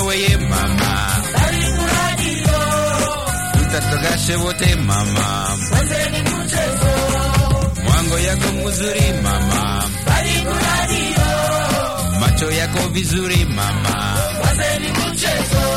weye mama, Karibu Radio, tutatogashe wote mama, wazeni mchezo, mwango yako mzuri mama, Karibu Radio, macho yako vizuri mama, wazeni mchezo,